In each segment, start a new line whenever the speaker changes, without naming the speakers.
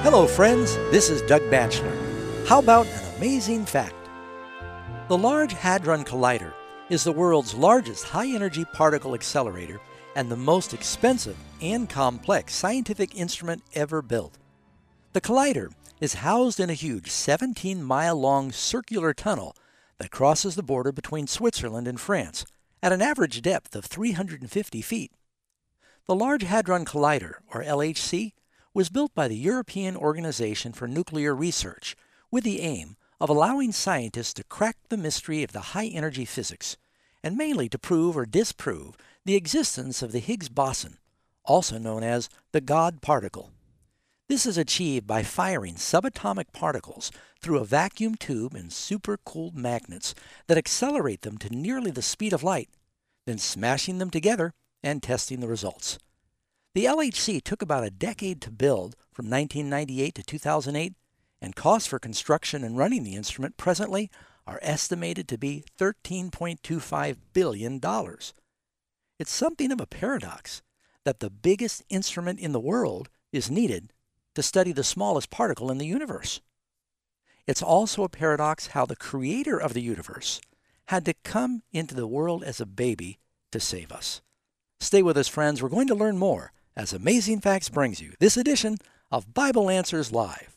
Hello, friends. This is Doug Batchelor. How about an amazing fact? The Large Hadron Collider is the world's largest high-energy particle accelerator and the most expensive and complex scientific instrument ever built. The collider is housed in a huge 17-mile-long circular tunnel that crosses the border between Switzerland and France at an average depth of 350 feet. The Large Hadron Collider, or LHC, was built by the European Organization for Nuclear Research with the aim of allowing scientists to crack the mystery of the high-energy physics, and mainly to prove or disprove the existence of the Higgs boson, also known as the God particle. This is achieved by firing subatomic particles through a vacuum tube and supercooled magnets that accelerate them to nearly the speed of light, then smashing them together and testing the results. The LHC took about a decade to build from 1998 to 2008, and costs for construction and running the instrument presently are estimated to be $13.25 billion. It's something of a paradox that the biggest instrument in the world is needed to study the smallest particle in the universe. It's also a paradox how the creator of the universe had to come into the world as a baby to save us. Stay with us, friends. We're going to learn more as Amazing Facts brings you this edition of Bible Answers Live.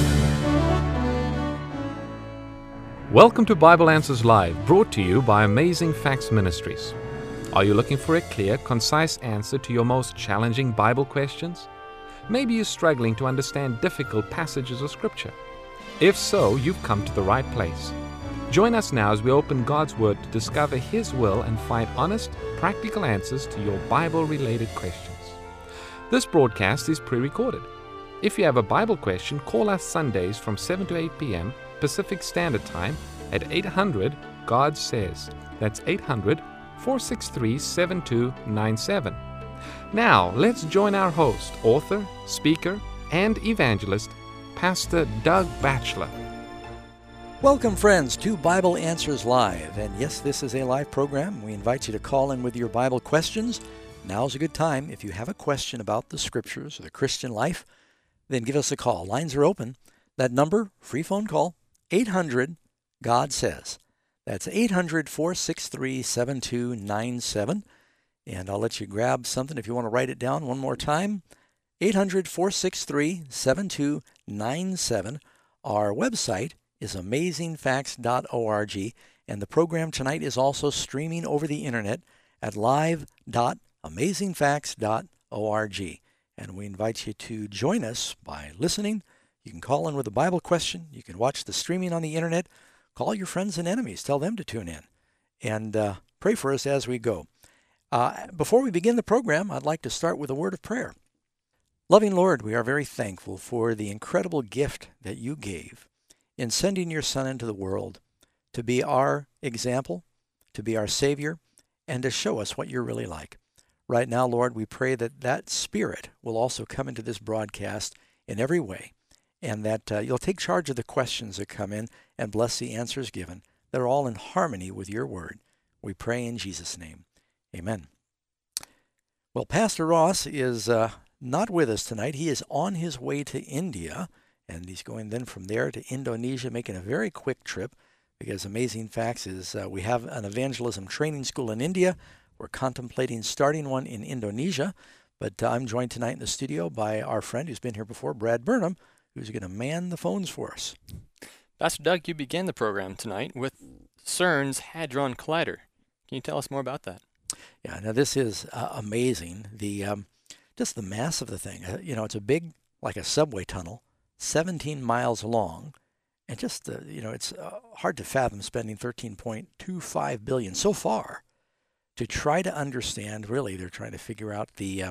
Welcome to Bible Answers Live, brought to you by Amazing Facts Ministries. Are you looking for a clear, concise answer to your most challenging Bible questions? Maybe you're struggling to understand difficult passages of Scripture. If so, you've come to the right place. Join us now as we open God's Word to discover His will and find honest, practical answers to your Bible-related questions. This broadcast is pre-recorded. If you have a Bible question, call us Sundays from 7 to 8 p.m. Pacific Standard Time at 800-GOD-SAYS. That's 800-463-7297. Now, let's join our host, author, speaker, and evangelist, Pastor Doug Batchelor.
Welcome, friends, to Bible Answers Live. And yes, this is a live program. We invite you to call in with your Bible questions. Now's a good time. If you have a question about the Scriptures or the Christian life, then give us a call. Lines are open. That number, free phone call, 800-GOD-SAYS. That's 800-463-7297. And I'll let you grab something if you want to write it down one more time. 800-463-7297. Our website is amazingfacts.org. And the program tonight is also streaming over the internet at live.amazingfacts.org. And we invite you to join us by listening. You can call in with a Bible question. You can watch the streaming on the internet. Call your friends and enemies. Tell them to tune in. And pray for us as we go. Before we begin the program, I'd like to start with a word of prayer. Loving Lord, we are very thankful for the incredible gift that you gave in sending your Son into the world to be our example, to be our Savior, and to show us what you're really like. Right now, Lord, we pray that that Spirit will also come into this broadcast in every way, and that you'll take charge of the questions that come in and bless the answers given. They're all in harmony with your word. We pray in Jesus' name. Amen. Well, Pastor Ross is not with us tonight. He is on his way to India, and he's going then from there to Indonesia, making a very quick trip, because Amazing Facts is we have an evangelism training school in India. We're contemplating starting one in Indonesia, but I'm joined tonight in the studio by our friend who's been here before, Brad Burnham, who's going to man the phones for us.
Pastor Doug, you began the program tonight with CERN's Hadron Collider. Can you tell us more about that?
Yeah, now this is amazing. The just the mass of the thing. It's a big, like a subway tunnel, 17 miles long, and just it's hard to fathom spending $13.25 billion so far to try to understand. Really, they're trying to figure out the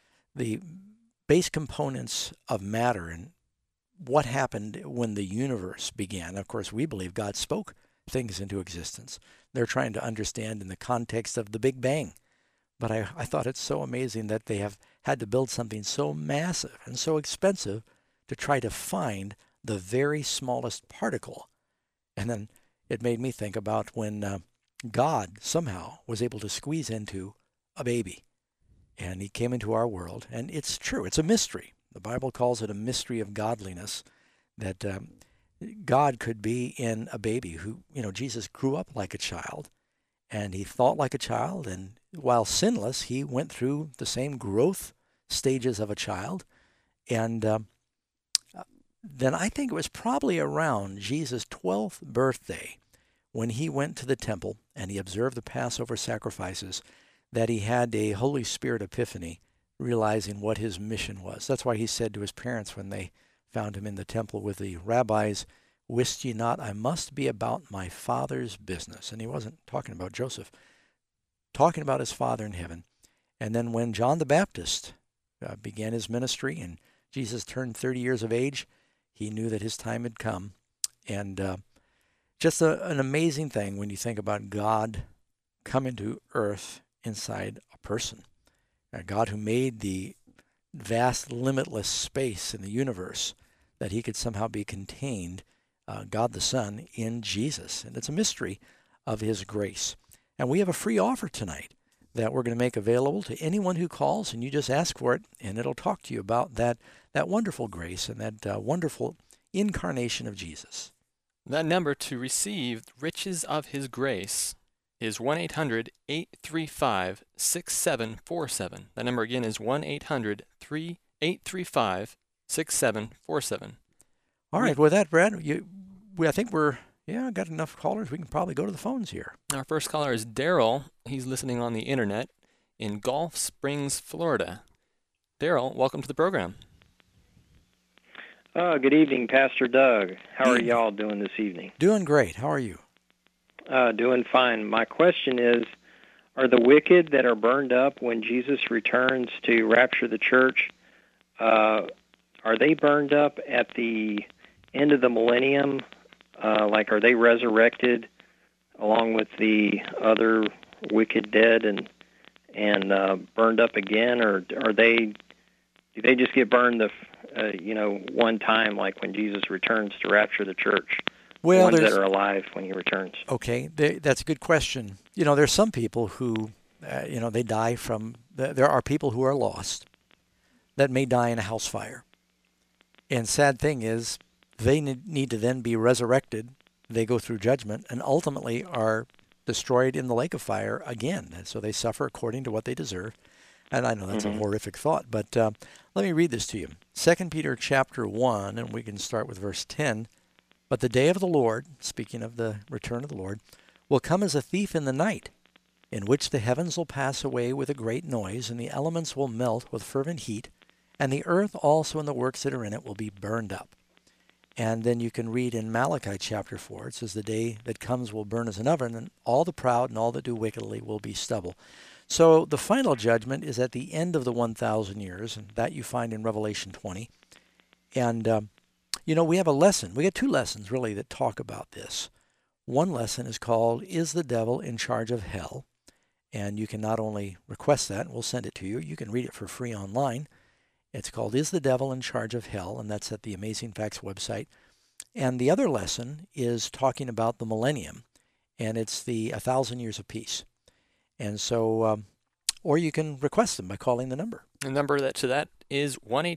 base components of matter and what happened when the universe began. Of course, we believe God spoke things into existence. They're trying to understand in the context of the Big Bang. But I thought it's so amazing that they have had to build something so massive and so expensive to try to find the very smallest particle. And then it made me think about when God somehow was able to squeeze into a baby. And he came into our world. And it's true. It's a mystery. The Bible calls it a mystery of godliness, that God could be in a baby who, Jesus grew up like a child, and he thought like a child, and while sinless, he went through the same growth stages of a child. And then I think it was probably around Jesus' 12th birthday when he went to the temple and he observed the Passover sacrifices that he had a Holy Spirit epiphany, realizing what his mission was. That's why he said to his parents when they found him in the temple with the rabbis, "Wist ye not, I must be about my Father's business." And he wasn't talking about Joseph, talking about his Father in heaven. And then when John the Baptist began his ministry and Jesus turned 30 years of age, he knew that his time had come. And just an amazing thing when you think about God coming to earth inside a person. A God who made the vast, limitless space in the universe, that he could somehow be contained, God the Son, in Jesus. And it's a mystery of his grace. And we have a free offer tonight that we're going to make available to anyone who calls, and you just ask for it, and it'll talk to you about that wonderful grace and that wonderful incarnation of Jesus.
That number to receive riches of his grace is 1-800-835-6747. That number again is 1-800-835-6747.
All right, with that, Brad, I think got enough callers. We can probably go to the phones here.
Our first caller is Daryl. He's listening on the internet in Gulf Springs, Florida. Daryl, welcome to the program.
Good evening, Pastor Doug. How are y'all doing this evening?
Doing great. How are you?
Doing fine. My question is, are the wicked that are burned up when Jesus returns to rapture the church, are they burned up at the end of the millennium? Are they resurrected along with the other wicked dead and burned up again, or do they just get burned one time, like when Jesus returns to rapture the church?
Well,
the ones that are alive when he returns.
Okay, that's a good question. There's some people who, they die from. There are people who are lost that may die in a house fire. And sad thing is, they need to then be resurrected. They go through judgment and ultimately are destroyed in the lake of fire again. And so they suffer according to what they deserve. And I know that's a horrific thought, but let me read this to you. 2 Peter chapter 1, and we can start with verse 10. "But the day of the Lord," speaking of the return of the Lord, "will come as a thief in the night, in which the heavens will pass away with a great noise, and the elements will melt with fervent heat, and the earth also and the works that are in it will be burned up." And then you can read in Malachi chapter 4, it says, "The day that comes will burn as an oven, and all the proud and all that do wickedly will be stubble." So the final judgment is at the end of the 1,000 years, and that you find in Revelation 20. And, we have a lesson. We got two lessons, really, that talk about this. One lesson is called, "Is the Devil in Charge of Hell?" And you can not only request that, and we'll send it to you, you can read it for free online. It's called, "Is the Devil in Charge of Hell?" And that's at the Amazing Facts website. And the other lesson is talking about the millennium, and it's the 1,000 years of peace. And so, or you can request them by calling the number.
The number to that is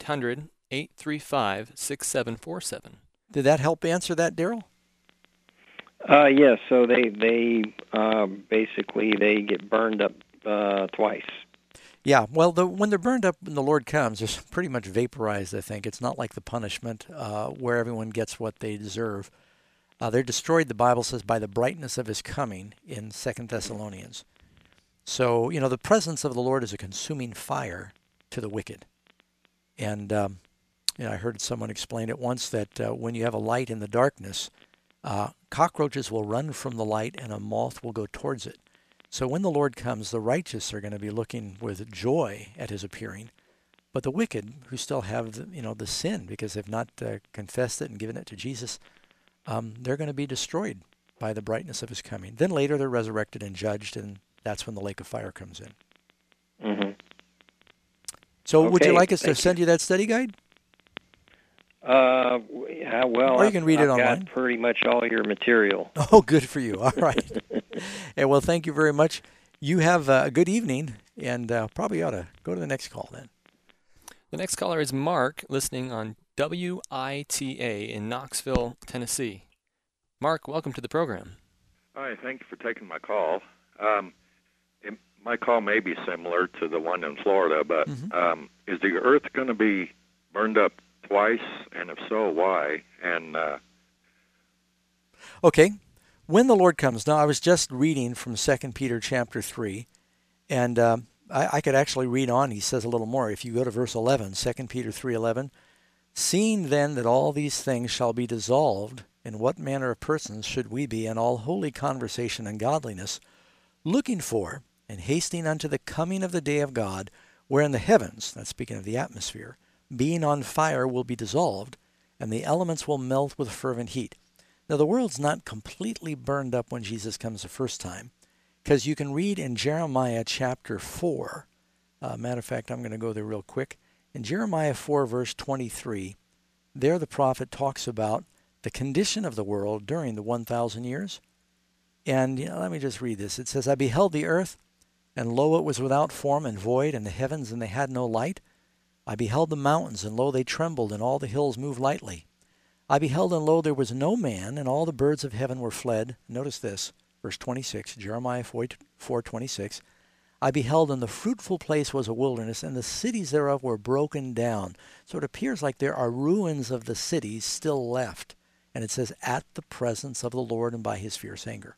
1-800-835-6747.
Did that help answer that, Daryl?
Yes. So they basically they get burned up twice.
Yeah. Well, when they're burned up when the Lord comes, they're pretty much vaporized. I think it's not like the punishment where everyone gets what they deserve. They're destroyed. The Bible says by the brightness of His coming in 2 Thessalonians. So, the presence of the Lord is a consuming fire to the wicked. And, I heard someone explain it once that when you have a light in the darkness, cockroaches will run from the light and a moth will go towards it. So when the Lord comes, the righteous are going to be looking with joy at His appearing. But the wicked, who still have the sin because they've not confessed it and given it to Jesus, they're going to be destroyed by the brightness of His coming. Then later they're resurrected and judged, and that's when the lake of fire comes in.
Mm-hmm.
So would you like us to send you that study guide?
Yeah, well,
or you can read it online.
I've got pretty much all your material.
Oh, good for you. All right. Hey, well, thank you very much. You have a good evening, and probably ought to go to the next call then.
The next caller is Mark, listening on WITA in Knoxville, Tennessee. Mark, welcome to the program.
Hi, thank you for taking my call. My call may be similar to the one in Florida, but is the Earth going to be burned up twice, and if so, why? And
Okay, when the Lord comes. Now, I was just reading from 2 Peter chapter 3, and I could actually read on. He says a little more. If you go to verse 11, 2 Peter 3:11, seeing then that all these things shall be dissolved, in what manner of persons should we be in all holy conversation and godliness, looking for and hasting unto the coming of the day of God, wherein the heavens, that's speaking of the atmosphere, being on fire will be dissolved, and the elements will melt with fervent heat. Now, the world's not completely burned up when Jesus comes the first time, because you can read in Jeremiah chapter 4. Matter of fact, I'm going to go there real quick. In Jeremiah 4, verse 23, there the prophet talks about the condition of the world during the 1,000 years. And let me just read this. It says, I beheld the earth, and lo, it was without form and void, and the heavens, and they had no light. I beheld the mountains, and lo, they trembled, and all the hills moved lightly. I beheld, and lo, there was no man, and all the birds of heaven were fled. Notice this, verse 26, Jeremiah 4:26. I beheld, and the fruitful place was a wilderness, and the cities thereof were broken down. So it appears like there are ruins of the cities still left. And it says, at the presence of the Lord and by his fierce anger.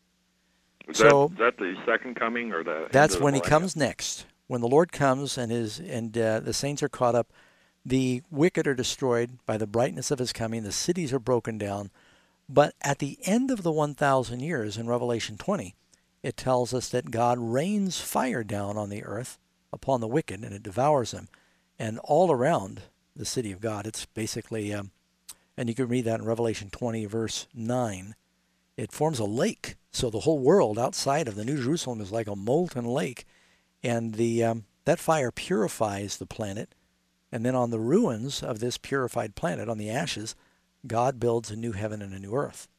is
So
that the second coming or the?
that's
end of the
when he
millennium?
comes next. When the Lord comes and the saints are caught up, the wicked are destroyed by the brightness of his coming. The cities are broken down. But at the end of the 1,000 years in Revelation 20, it tells us that God rains fire down on the earth upon the wicked, and it devours them. And all around the city of God, it's basically, and you can read that in Revelation 20, verse 9, it forms a lake. So the whole world outside of the New Jerusalem is like a molten lake. And that fire purifies the planet. And then on the ruins of this purified planet, on the ashes, God builds a new heaven and a new earth.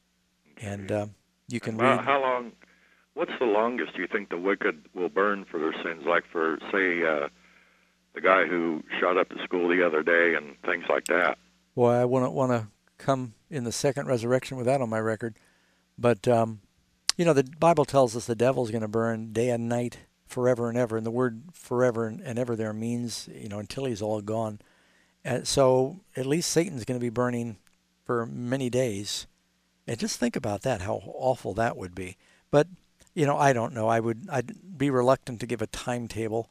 And you can read.
How long? What's the longest you think the wicked will burn for their sins? Like for, say, the guy who shot up the school the other day and things like that.
Well, I wouldn't want to come in the second resurrection with that on my record. But, the Bible tells us the devil's going to burn day and night forever and ever. And the word forever and ever there means, until he's all gone. So at least Satan's going to be burning for many days. And just think about that, how awful that would be. But, I don't know. I'd be reluctant to give a timetable.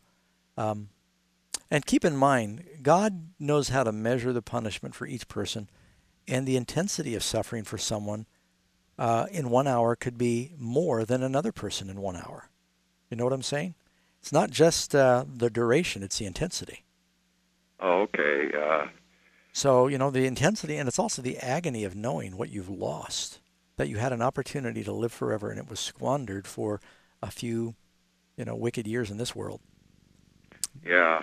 And keep in mind, God knows how to measure the punishment for each person, and the intensity of suffering for someone in 1 hour could be more than another person in 1 hour. You know what I'm saying? It's not just the duration, it's the intensity.
Oh, okay.
So, the intensity, and it's also the agony of knowing what you've lost, that you had an opportunity to live forever, and it was squandered for a few, wicked years in this world.
Yeah,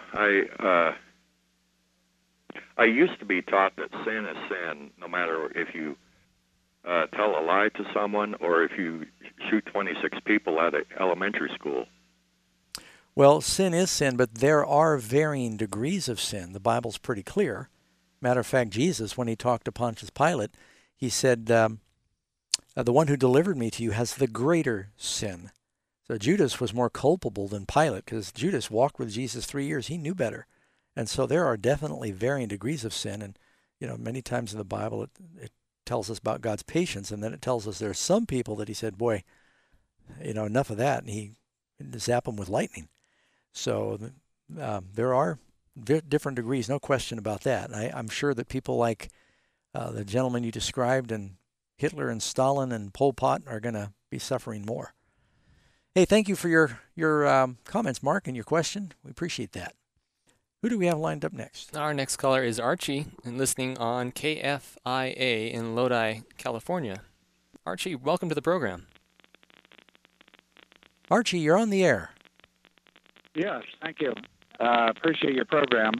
I used to be taught that sin is sin, no matter if you tell a lie to someone or if you shoot 26 people at an elementary school.
Well, sin is sin, but there are varying degrees of sin. The Bible's pretty clear. Matter of fact, Jesus, when he talked to Pontius Pilate, he said, the one who delivered me to you has the greater sin. So Judas was more culpable than Pilate, because Judas walked with Jesus 3 years. He knew better. And so there are definitely varying degrees of sin. And, many times in the Bible, it tells us about God's patience. And then it tells us there are some people that he said, boy, enough of that. And he zap them with lightning. So there are different degrees, no question about that. I'm sure that people like the gentleman you described and Hitler and Stalin and Pol Pot are going to be suffering more. Hey, thank you for your comments, Mark, and your question. We appreciate that. Who do we have lined up next?
Our next caller is Archie, and listening on KFIA in Lodi, California. Archie, welcome to the program.
Archie, you're on the air.
Yes, thank you. Appreciate your program.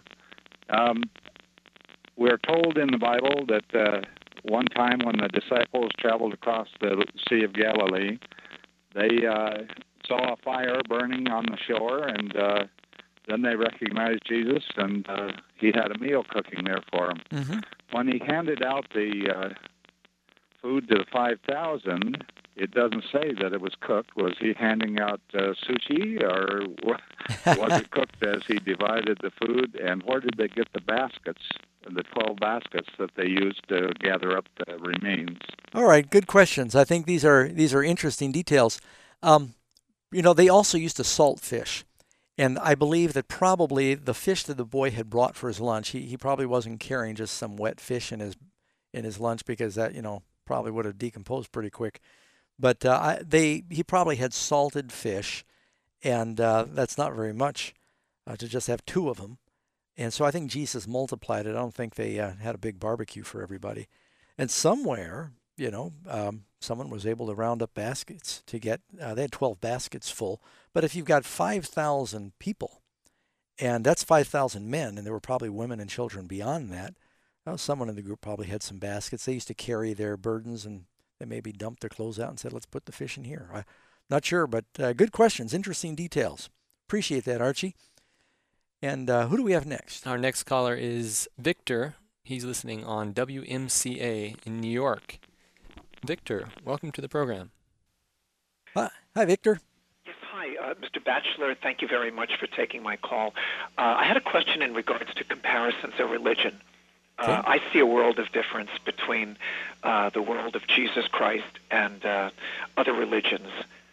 We're told in the Bible that one time when the disciples traveled across the Sea of Galilee, they saw a fire burning on the shore, and then they recognized Jesus, and he had a meal cooking there for them.
Mm-hmm.
When he handed out the food to the 5,000, it doesn't say that it was cooked. Was he handing out sushi, or was it cooked as he divided the food? And where did they get the baskets, the 12 baskets that they used to gather up the remains?
All right, good questions. I think these are interesting details. They also used to salt fish. And I believe that probably the fish that the boy had brought for his lunch, he probably wasn't carrying just some wet fish in his lunch, because that, probably would have decomposed pretty quick. But he probably had salted fish, and that's not very much to just have 2 of them. And so I think Jesus multiplied it. I don't think they had a big barbecue for everybody. And somewhere, someone was able to round up baskets to get, they had 12 baskets full. But if you've got 5,000 people, and that's 5,000 men, and there were probably women and children beyond that, someone in the group probably had some baskets. They used to carry their burdens, and they maybe dumped their clothes out and said, let's put the fish in here. I'm not sure, but good questions, interesting details. Appreciate that, Archie. And who do we have next?
Our next caller is Victor. He's listening on WMCA in New York. Victor, welcome to the program.
Hi, Victor.
Yes, hi, Mr. Batchelor. Thank you very much for taking my call. I had a question in regards to comparisons of religion.
Okay.
I see a world of difference between the world of Jesus Christ and other religions.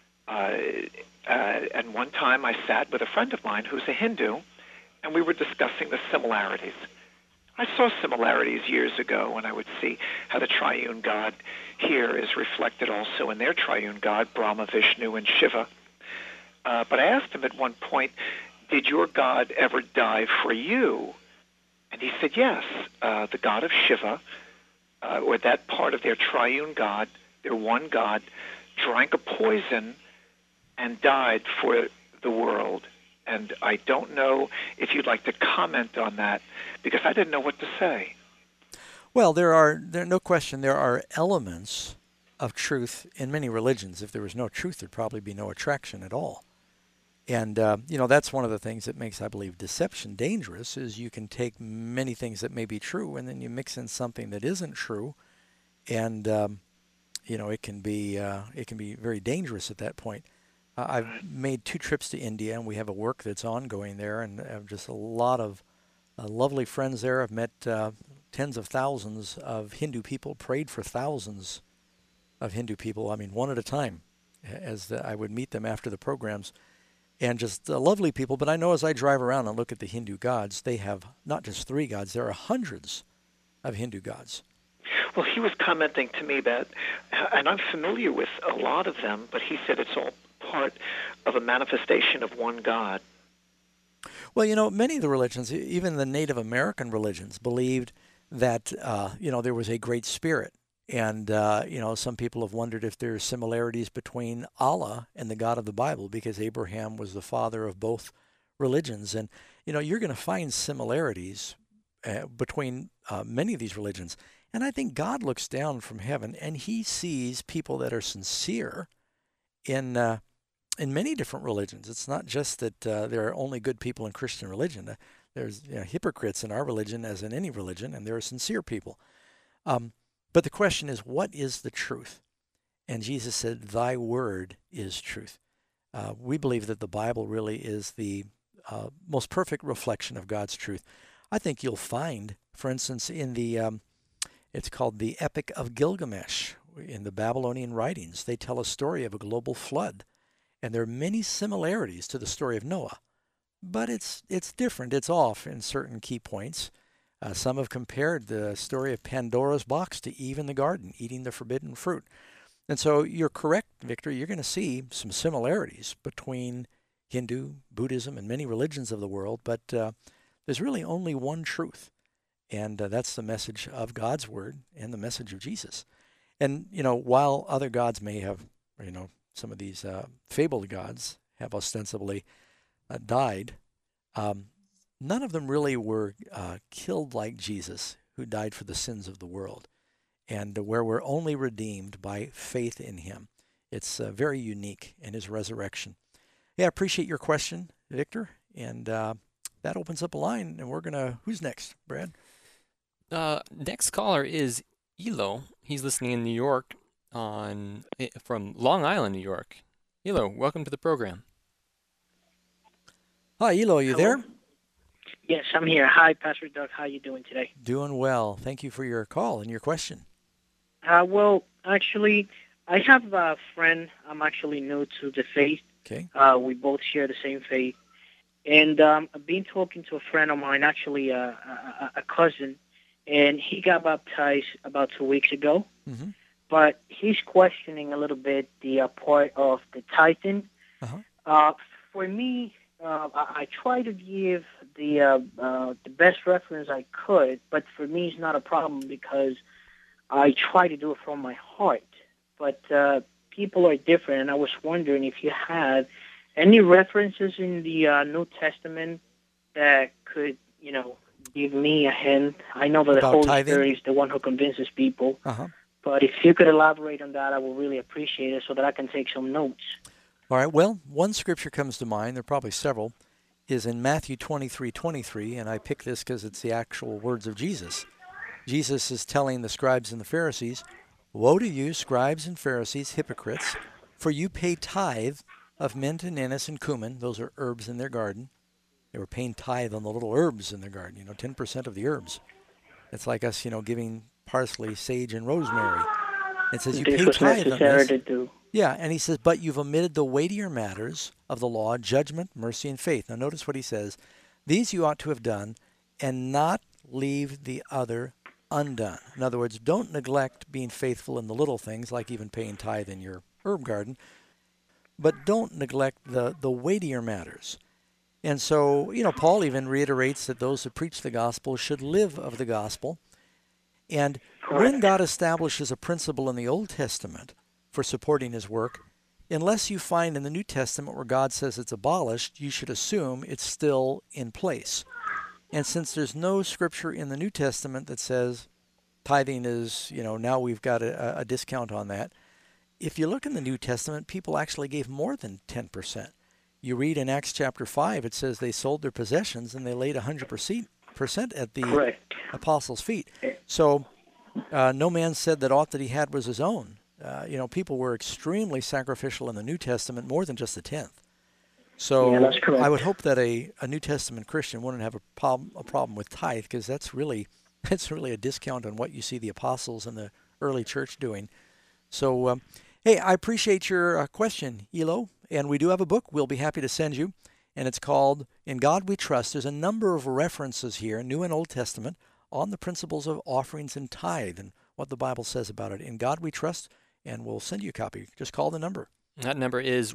And one time I sat with a friend of mine who's a Hindu, and we were discussing the similarities. I saw similarities years ago when I would see how the triune God here is reflected also in their triune God, Brahma, Vishnu, and Shiva. But I asked him at one point, did your God ever die for you? And he said, yes, the God of Shiva, or that part of their triune God, their one God, drank a poison and died for the world. And I don't know if you'd like to comment on that, because I didn't know what to say.
Well, there no question, there are elements of truth in many religions. If there was no truth, there'd probably be no attraction at all. And, that's one of the things that makes, I believe, deception dangerous, is you can take many things that may be true, and then you mix in something that isn't true, and, it can be very dangerous at that point. I've made 2 trips to India, and we have a work that's ongoing there, and I have just a lot of lovely friends there. I've met tens of thousands of Hindu people, prayed for thousands of Hindu people, one at a time, as I would meet them after the programs, and just lovely people. But I know as I drive around and look at the Hindu gods, they have not just 3 gods, there are hundreds of Hindu gods.
Well, he was commenting to me that, and I'm familiar with a lot of them, but he said it's all part of a manifestation of one God.
Well, many of the religions, even the Native American religions, believed that, there was a great spirit. And, some people have wondered if there's similarities between Allah and the God of the Bible, because Abraham was the father of both religions. And, you're going to find similarities between many of these religions. And I think God looks down from heaven, and he sees people that are sincere in many different religions. It's not just that there are only good people in Christian religion. There's hypocrites in our religion as in any religion, and there are sincere people. But the question is, what is the truth? And Jesus said, thy word is truth. We believe that the Bible really is the most perfect reflection of God's truth. I think you'll find, for instance, in it's called the Epic of Gilgamesh in the Babylonian writings. They tell a story of a global flood. And there are many similarities to the story of Noah. But it's different. It's off in certain key points. Some have compared the story of Pandora's box to Eve in the garden, eating the forbidden fruit. And so you're correct, Victor. You're going to see some similarities between Hindu, Buddhism, and many religions of the world. But there's really only one truth. And that's the message of God's word and the message of Jesus. And, while other gods may have, some of these fabled gods have ostensibly died, none of them really were killed like Jesus, who died for the sins of the world, and where we're only redeemed by faith in him. It's very unique in his resurrection. Yeah, I appreciate your question, Victor, and that opens up a line, and we're going to, who's next, Brad?
Next caller is Elo. He's listening in New York from Long Island, New York. Elo, welcome to the program.
Hi, Elo, are you there?
Yes, I'm here. Hi, Pastor Doug. How are you doing today?
Doing well. Thank you for your call and your question.
Well, actually, I have a friend. I'm actually new to the faith.
Okay.
We both share the same faith. And I've been talking to a friend of mine, actually a cousin, and he got baptized about 2 weeks ago.
Mm-hmm.
But he's questioning a little bit the part of the tithing.
Uh-huh.
For me, I try to give the best reference I could, but for me it's not a problem because I try to do it from my heart. But people are different, and I was wondering if you had any references in the New Testament that could, give me a hint. I know that the Holy Spirit is the one who convinces people, but if you could elaborate on that, I would really appreciate it so that I can take some notes.
All right, well, one scripture comes to mind, there are probably several, is in Matthew 23:23, and I pick this because it's the actual words of Jesus. Jesus is telling the scribes and the Pharisees, "Woe to you, scribes and Pharisees, hypocrites, for you pay tithe of mint and anise and cumin," those are herbs in their garden. They were paying tithe on the little herbs in their garden, 10% of the herbs. It's like us, giving parsley, sage, and rosemary. It says you pay tithe on this.
To do.
Yeah, and he says, but you've omitted the weightier matters of the law, judgment, mercy, and faith. Now notice what he says. These you ought to have done, and not leave the other undone. In other words, don't neglect being faithful in the little things, like even paying tithe in your herb garden, but don't neglect the weightier matters. And so, Paul even reiterates that those who preach the gospel should live of the gospel. And when God establishes a principle in the Old Testament for supporting his work, unless you find in the New Testament where God says it's abolished, you should assume it's still in place. And since there's no scripture in the New Testament that says tithing is, now we've got a discount on that, if you look in the New Testament, people actually gave more than 10%. You read in Acts chapter 5, it says they sold their possessions and they laid 100% at the apostles' feet. So no man said that aught that he had was his own. People were extremely sacrificial in the New Testament, more than just the 10th. So
yeah, that's correct.
I would hope that a New Testament Christian wouldn't have a problem with tithe, because that's really a discount on what you see the apostles and the early church doing. So, hey, I appreciate your question, Elo, and we do have a book we'll be happy to send you, and it's called In God We Trust. There's a number of references here, New and Old Testament, on the principles of offerings and tithe and what the Bible says about it. In God We Trust, and we'll send you a copy. Just call the number.
That number is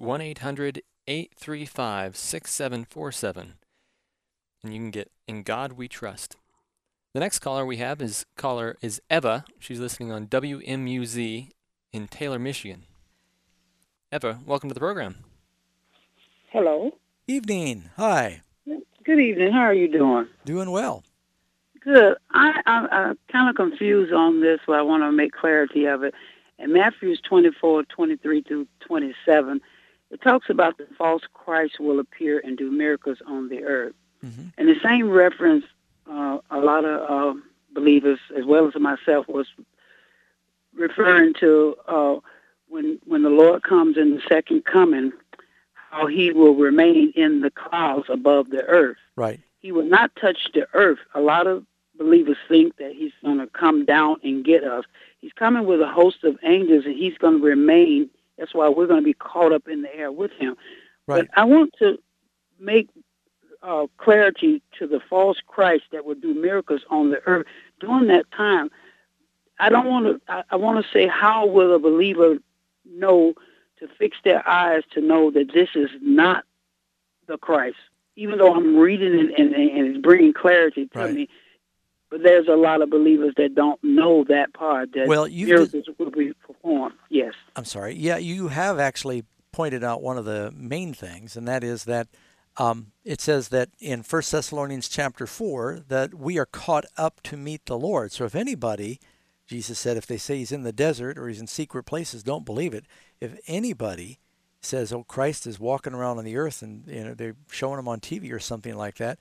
1-800-835-6747, and you can get In God We Trust. The next caller we have is Eva. She's listening on WMUZ in Taylor, Michigan. Eva, welcome to the program.
Hello.
Evening. Hi.
Good evening. How are you doing?
Doing well.
Good. I'm kind of confused on this, so I want to make clarity of it. In Matthew 24:23-27, it talks about the false Christ will appear and do miracles on the earth.
Mm-hmm.
And the same reference, a lot of believers, as well as myself, was referring to when the Lord comes in the second coming, how he will remain in the clouds above the earth.
Right.
He will not touch the earth. A lot of believers think that he's going to come down and get us. He's coming with a host of angels, and he's going to remain. That's why we're going to be caught up in the air with him.
Right.
But I want to make clarity to the false Christ that will do miracles on the earth during that time. I want to say, how will a believer know to fix their eyes to know that this is not the Christ? Even though I'm reading it and it's bringing clarity to me, but there's a lot of believers that don't know that part, that miracles will be performed. Yes.
I'm sorry. Yeah, you have actually pointed out one of the main things, and that is that it says that in 1 Thessalonians chapter 4 that we are caught up to meet the Lord. So if anybody, Jesus said, if they say he's in the desert or he's in secret places, don't believe it. If anybody says, oh, Christ is walking around on the earth and they're showing him on TV or something like that,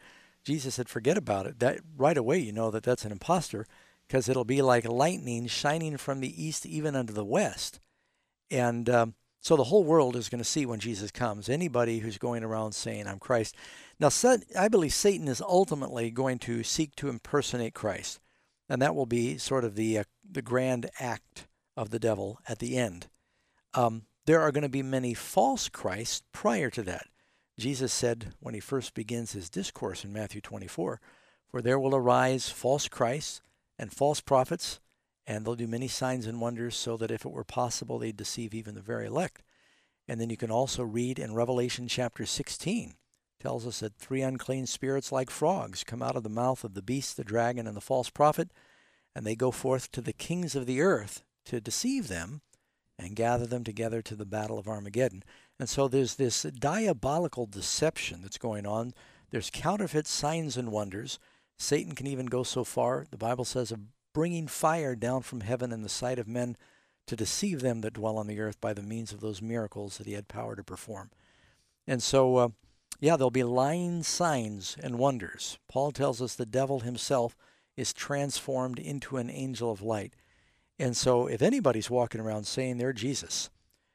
Jesus said, forget about it. That right away you know that that's an imposter, because it'll be like lightning shining from the east even unto the west. And so the whole world is going to see when Jesus comes. Anybody who's going around saying, I'm Christ. Now, I believe Satan is ultimately going to seek to impersonate Christ. And that will be sort of the grand act of the devil at the end. There are going to be many false Christs prior to that. Jesus said when he first begins his discourse in Matthew 24, for there will arise false Christs and false prophets, and they'll do many signs and wonders, so that if it were possible, they'd deceive even the very elect. And then you can also read in Revelation chapter 16, tells us that 3 unclean spirits like frogs come out of the mouth of the beast, the dragon, and the false prophet, and they go forth to the kings of the earth to deceive them and gather them together to the battle of Armageddon. And so there's this diabolical deception that's going on. There's counterfeit signs and wonders. Satan can even go so far, the Bible says, of bringing fire down from heaven in the sight of men to deceive them that dwell on the earth by the means of those miracles that he had power to perform. And so, there'll be lying signs and wonders. Paul tells us the devil himself is transformed into an angel of light. And so if anybody's walking around saying they're Jesus,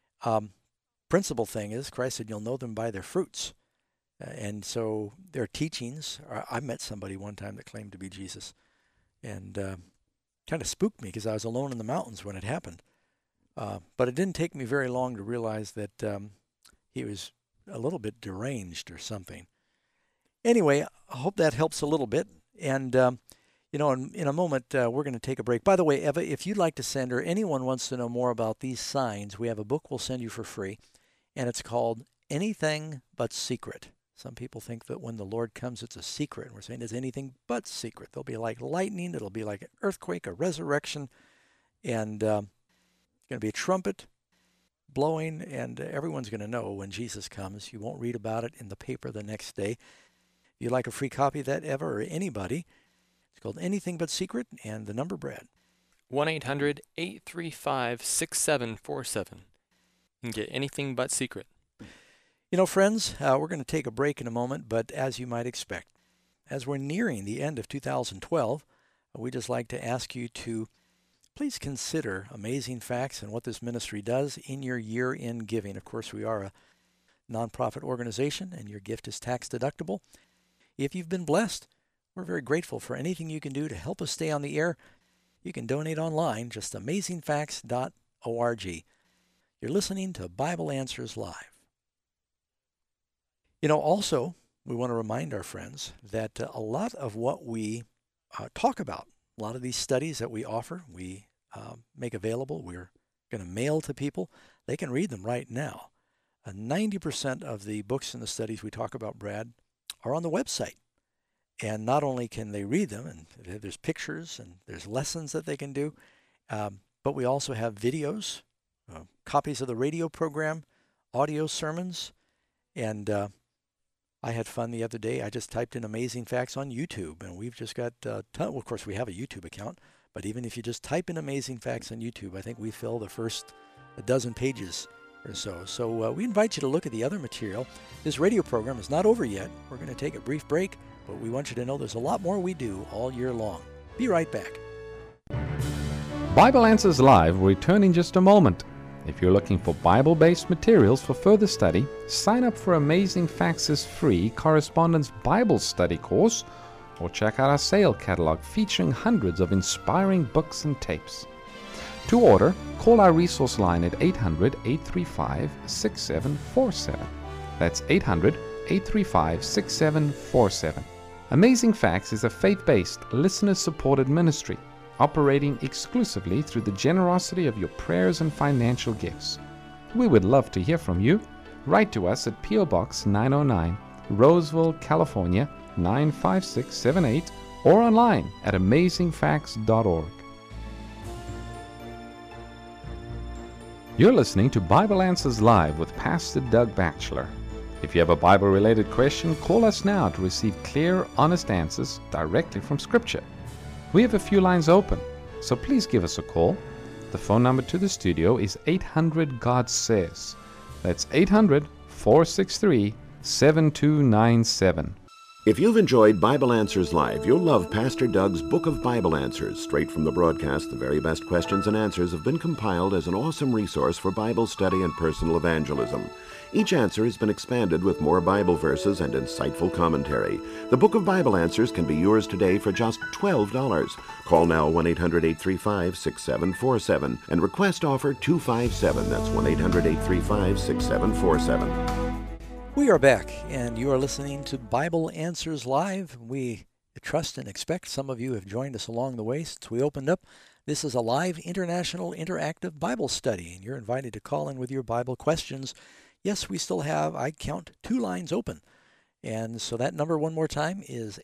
principal thing is, Christ said, you'll know them by their fruits. And so their teachings, I met somebody one time that claimed to be Jesus, and kind of spooked me because I was alone in the mountains when it happened. But it didn't take me very long to realize that he was a little bit deranged or something. Anyway, I hope that helps a little bit. And, in a moment, we're going to take a break. By the way, Eva, if you'd like to send, or anyone wants to know more about these signs, we have a book we'll send you for free, and it's called Anything But Secret. Some people think that when the Lord comes, it's a secret. And we're saying it's anything but secret. There'll be like lightning. It'll be like an earthquake, a resurrection. And it's going to be a trumpet blowing. And everyone's going to know when Jesus comes. You won't read about it in the paper the next day. If you'd like a free copy of that, Eva, or anybody, it's called Anything But Secret, and the number, Brad.
1-800-835-6747. You can get Anything But Secret.
Friends, we're going to take a break in a moment, but as you might expect, as we're nearing the end of 2012, we'd just like to ask you to please consider Amazing Facts and what this ministry does in your year-end giving. Of course, we are a nonprofit organization, and your gift is tax deductible. If you've been blessed, we're very grateful for anything you can do to help us stay on the air. You can donate online, just amazingfacts.org. You're listening to Bible Answers Live. Also, we want to remind our friends that a lot of what we talk about, a lot of these studies that we offer, we make available, we're going to mail to people. They can read them right now. 90% of the books and the studies we talk about, Brad, are on the website. And not only can they read them, and there's pictures and there's lessons that they can do, but we also have videos, copies of the radio program, audio sermons, and I had fun the other day. I just typed in Amazing Facts on YouTube, and we've just got of course, we have a YouTube account, but even if you just type in Amazing Facts on YouTube, I think we fill the first dozen pages or so. So we invite you to look at the other material. This radio program is not over yet. We're going to take a brief break, but we want you to know there's a lot more we do all year long. Be right back.
Bible Answers Live will return in just a moment. If you're looking for Bible-based materials for further study, sign up for Amazing Facts' free Correspondence Bible Study course, or check out our sale catalog featuring hundreds of inspiring books and tapes. To order, call our resource line at 800-835-6747. That's 800-835-6747. Amazing Facts is a faith-based, listener-supported ministry operating exclusively through the generosity of your prayers and financial gifts. We would love to hear from you. Write to us at P.O. Box 909, Roseville, California 95678, or online at amazingfacts.org. You're listening to Bible Answers Live with Pastor Doug Batchelor. If you have a Bible-related question, call us now to receive clear, honest answers directly from Scripture. We have a few lines open, so please give us a call. The phone number to the studio is 800-GOD-SAYS. That's 800-463-7297.
If you've enjoyed Bible Answers Live, you'll love Pastor Doug's Book of Bible Answers. Straight from the broadcast, the very best questions and answers have been compiled as an awesome resource for Bible study and personal evangelism. Each answer has been expanded with more Bible verses and insightful commentary. The Book of Bible Answers can be yours today for just $12. Call now 1-800-835-6747 and request offer 257. That's 1-800-835-6747.
We are back, and you are listening to Bible Answers Live. We trust and expect some of you have joined us along the way since we opened up. This is a live international interactive Bible study, and you're invited to call in with your Bible questions. Yes, we still have, I count, 2 lines open. And so that number one more time is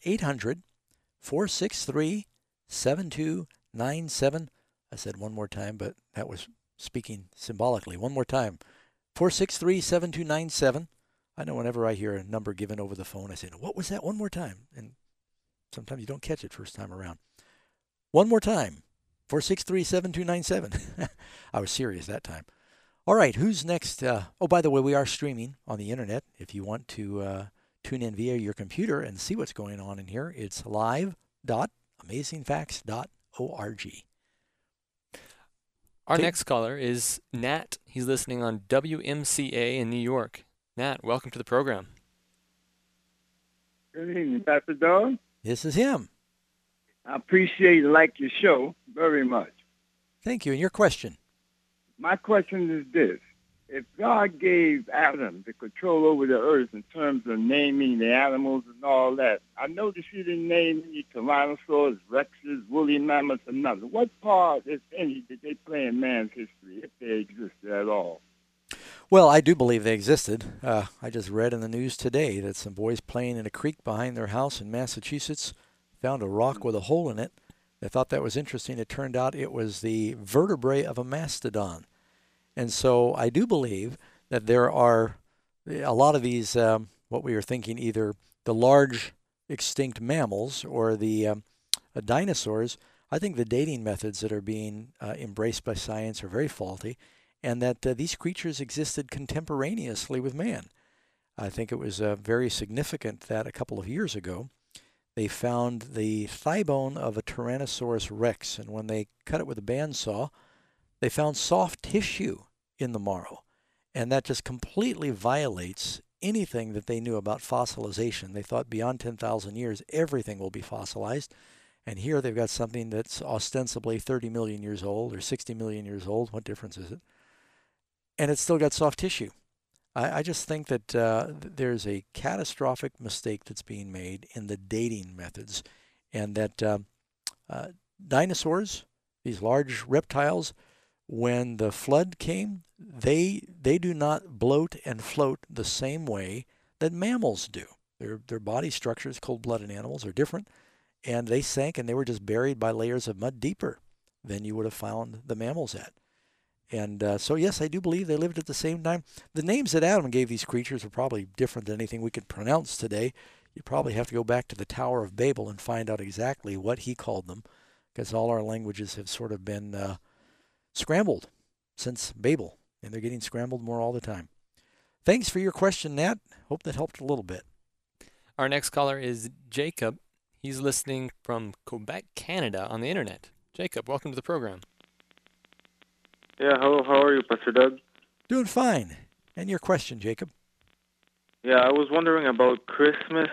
800-463-7297. I said one more time, but that was speaking symbolically. One more time, 463-7297. I know whenever I hear a number given over the phone, I say, what was that? One more time. And sometimes you don't catch it first time around. One more time, 463-7297. I was serious that time. All right, who's next? Oh, by the way, we are streaming on the internet. If you want to tune in via your computer and see what's going on in here, it's live.amazingfacts.org.
Our next caller is Nat. He's listening on WMCA in New York. Nat, welcome to the program.
Good evening, Pastor Doug.
This is him.
I appreciate and like your show very much.
Thank you. And your question?
My question is this. If God gave Adam the control over the earth in terms of naming the animals and all that, I noticed you didn't name any tyrannosaurs, rexes, woolly mammoths, or nothing. What part, if any, did they play in man's history, if they existed at all?
Well, I do believe they existed. I just read in the news today that some boys playing in a creek behind their house in Massachusetts found a rock with a hole in it. They thought that was interesting. It turned out it was the vertebrae of a mastodon. And so I do believe that there are a lot of these, what we are thinking, either the large extinct mammals or the dinosaurs. I think the dating methods that are being embraced by science are very faulty, and that these creatures existed contemporaneously with man. I think it was very significant that a couple of years ago, they found the thigh bone of a Tyrannosaurus rex, and when they cut it with a bandsaw, they found soft tissue in the marrow, and that just completely violates anything that they knew about fossilization. They thought beyond 10,000 years, everything will be fossilized, and here they've got something that's ostensibly 30 million years old or 60 million years old. What difference is it? And it's still got soft tissue. I just think that there's a catastrophic mistake that's being made in the dating methods, and that dinosaurs, these large reptiles, when the flood came, they do not bloat and float the same way that mammals do. Their body structures, cold-blooded animals, are different, and they sank and they were just buried by layers of mud deeper than you would have found the mammals at. And so, yes, I do believe they lived at the same time. The names that Adam gave these creatures are probably different than anything we could pronounce today. You probably have to go back to the Tower of Babel and find out exactly what he called them, because all our languages have sort of been scrambled since Babel, and they're getting scrambled more all the time. Thanks for your question, Nat. Hope that helped a little bit.
Our next caller is Jacob. He's listening from Quebec, Canada on the internet. Jacob, welcome to the program.
Yeah, hello. How are you, Pastor Doug?
Doing fine. And your question, Jacob?
Yeah, I was wondering about Christmas.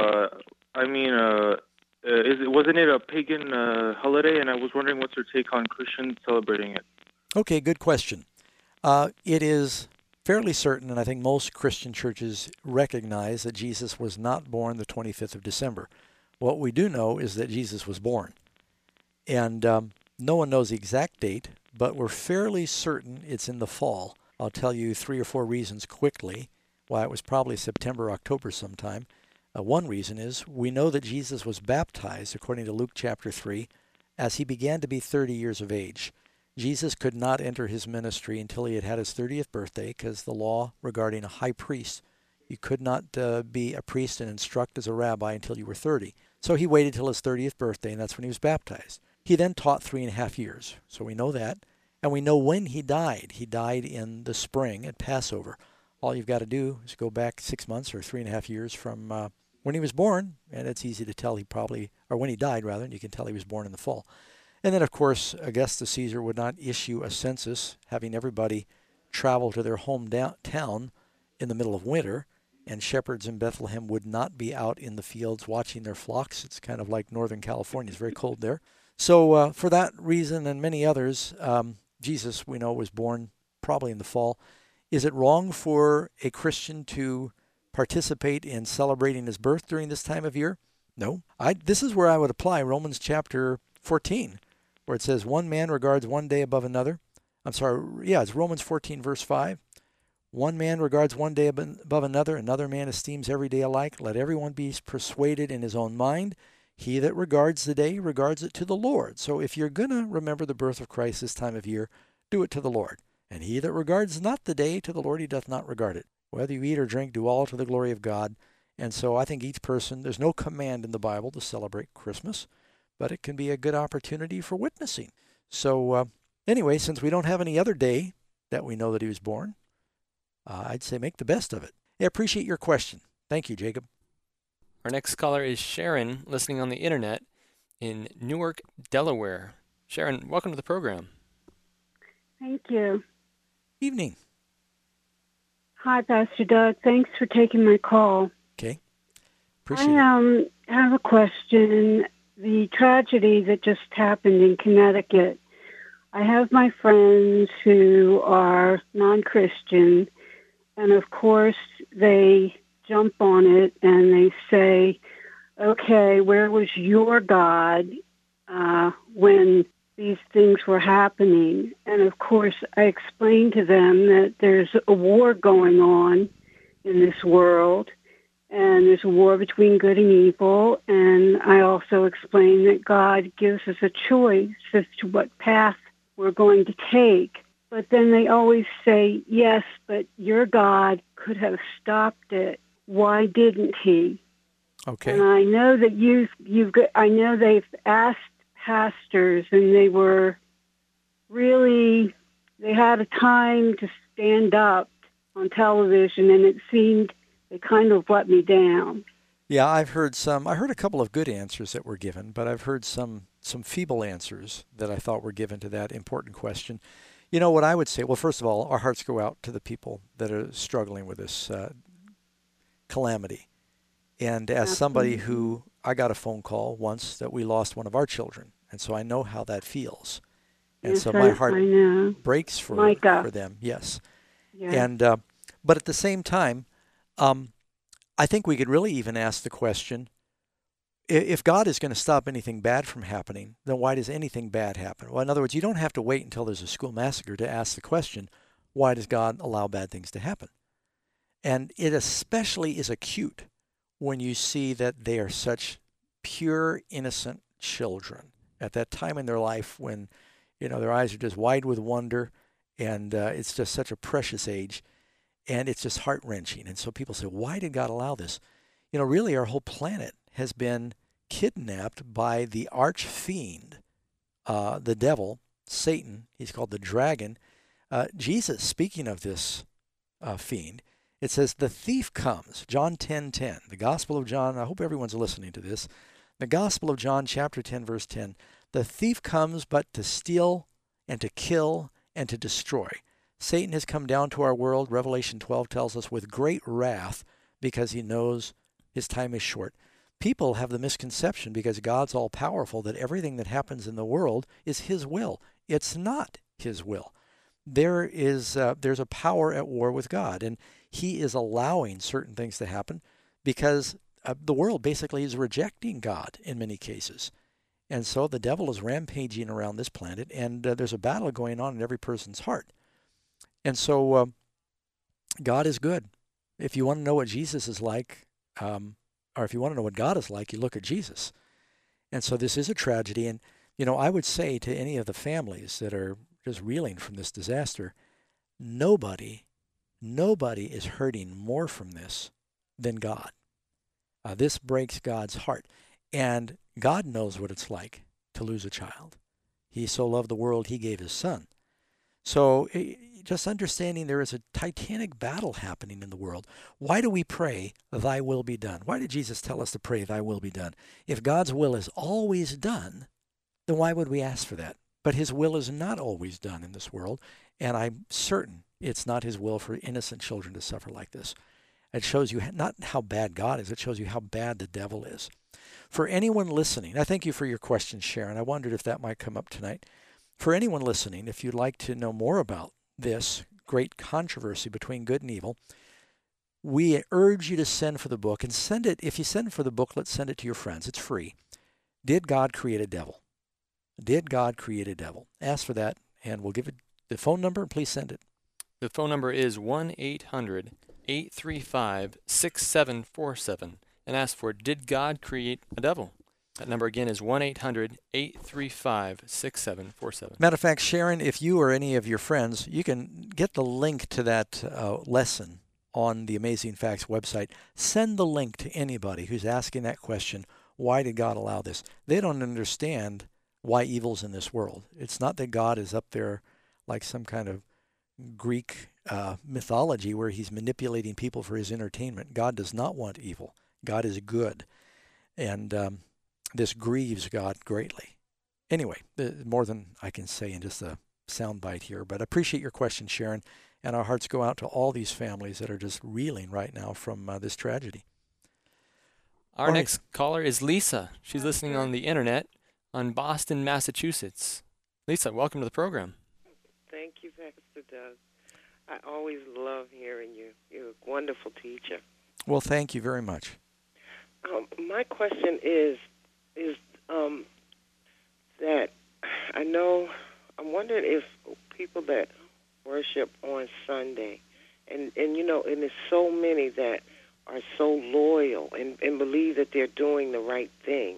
Wasn't it a pagan holiday? And I was wondering what's your take on Christians celebrating it?
Okay, good question. It is fairly certain, and I think most Christian churches recognize, that Jesus was not born the 25th of December. What we do know is that Jesus was born. And no one knows the exact date, but we're fairly certain it's in the fall. I'll tell you 3 or 4 reasons quickly why it was probably September, October sometime. One reason is we know that Jesus was baptized, according to Luke chapter 3, as he began to be 30 years of age. Jesus could not enter his ministry until he had had his 30th birthday, because the law regarding a high priest, you could not be a priest and instruct as a rabbi until you were 30. So he waited till his 30th birthday, and that's when he was baptized. He then taught 3.5 years, so we know that. And we know when he died. He died in the spring at Passover. All you've got to do is go back 6 months or 3.5 years from when he was born, and it's easy to tell or when he died rather, and you can tell he was born in the fall. And then, of course, Augustus Caesar would not issue a census, having everybody travel to their hometown in the middle of winter, and shepherds in Bethlehem would not be out in the fields watching their flocks. It's kind of like Northern California. It's very cold there. So for that reason and many others, Jesus, we know, was born probably in the fall. Is it wrong for a Christian to participate in celebrating his birth during this time of year? No. This is where I would apply Romans chapter 14, where it says, one man regards one day above another. It's Romans 14, verse 5. One man regards one day above another man esteems every day alike. Let everyone be persuaded in his own mind. He that regards the day regards it to the Lord. So if you're going to remember the birth of Christ this time of year, do it to the Lord. And he that regards not the day to the Lord, he doth not regard it. Whether you eat or drink, do all to the glory of God. And so I think each person, there's no command in the Bible to celebrate Christmas, but it can be a good opportunity for witnessing. So anyway, since we don't have any other day that we know that he was born, I'd say make the best of it. I appreciate your question. Thank you, Jacob.
Our next caller is Sharon, listening on the internet in Newark, Delaware. Sharon, welcome to the program.
Thank you.
Evening.
Hi, Pastor Doug. Thanks for taking my call.
Okay. Appreciate it.
I have a question. The tragedy that just happened in Connecticut. I have my friends who are non-Christian, and of course they jump on it and they say, okay, where was your God when these things were happening? And of course I explained to them that there's a war going on in this world, and there's a war between good and evil, and I also explained that God gives us a choice as to what path we're going to take. But then they always say, yes, but your God could have stopped it. Why didn't he?
Okay.
And I know that I know they've asked pastors, and they were really, they had a time to stand up on television, and it seemed they kind of let me down.
Yeah, I heard a couple of good answers that were given, but I've heard some feeble answers that I thought were given to that important question. You know what I would say? Well, first of all, our hearts go out to the people that are struggling with this calamity. And as somebody who, I got a phone call once that we lost one of our children, and so I know how that feels. And so my heart breaks for them, yes. Yeah. And but at the same time, I think we could really even ask the question, if God is going to stop anything bad from happening, then why does anything bad happen? Well, in other words, you don't have to wait until there's a school massacre to ask the question, why does God allow bad things to happen? And it especially is acute when you see that they are such pure, innocent children at that time in their life when, their eyes are just wide with wonder, and it's just such a precious age, and it's just heart-wrenching. And so people say, why did God allow this? Really our whole planet has been kidnapped by the arch-fiend, the devil, Satan. He's called the dragon. Jesus, speaking of this fiend, it says, the thief comes, John 10:10, the Gospel of John. I hope everyone's listening to this. The Gospel of John, chapter 10, verse 10. The thief comes but to steal and to kill and to destroy. Satan has come down to our world, Revelation 12 tells us, with great wrath because he knows his time is short. People have the misconception, because God's all-powerful, that everything that happens in the world is his will. It's not his will. There's a power at war with God, and he is allowing certain things to happen because the world basically is rejecting God in many cases. And so the devil is rampaging around this planet, and there's a battle going on in every person's heart. And so God is good. If you want to know what Jesus is like, or if you want to know what God is like, you look at Jesus. And so this is a tragedy. And, I would say to any of the families that are just reeling from this disaster, nobody is hurting more from this than God. This breaks God's heart. And God knows what it's like to lose a child. He so loved the world, he gave his son. So just understanding there is a titanic battle happening in the world. Why do we pray, thy will be done? Why did Jesus tell us to pray, thy will be done? If God's will is always done, then why would we ask for that? But his will is not always done in this world, and I'm certain it's not his will for innocent children to suffer like this. It shows you not how bad God is, it shows you how bad the devil is. For anyone listening, I thank you for your question, Sharon. I wondered if that might come up tonight. For anyone listening, if you'd like to know more about this great controversy between good and evil, we urge you to send for the book, and send it. If you send for the booklet, send it to your friends. It's free. Did God create a devil? Did God create a devil? Ask for that, and we'll give it the phone number, and please send it.
The phone number is 1-800-835-6747, and ask for, did God create a devil? That number again is 1-800-835-6747.
Matter of fact, Sharon, if you or any of your friends, you can get the link to that lesson on the Amazing Facts website. Send the link to anybody who's asking that question, why did God allow this? They don't understand why evil's in this world. It's not that God is up there like some kind of Greek mythology where he's manipulating people for his entertainment. God does not want evil. God is good. And this grieves God greatly. Anyway, more than I can say in just a soundbite here, but I appreciate your question, Sharon, and our hearts go out to all these families that are just reeling right now from this tragedy.
Our next caller is Lisa. She's listening on the internet on Boston, Massachusetts. Lisa, welcome to the program.
Thank you, Pastor Doug. I always love hearing you. You're a wonderful teacher.
Well, thank you very much.
My question is that I'm wondering if people that worship on Sunday, and there's so many that are so loyal and believe that they're doing the right thing.